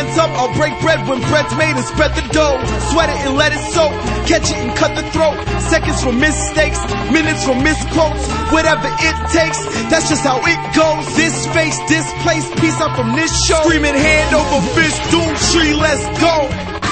hands up, I'll break bread when bread's made and spread the dough. Sweat it and let it soak, catch it and cut the throat. Seconds from mistakes, minutes from misquotes. Whatever it takes, that's just how it goes. This space, this place, peace out from this show. Screaming hand over fist, doom tree, let's go.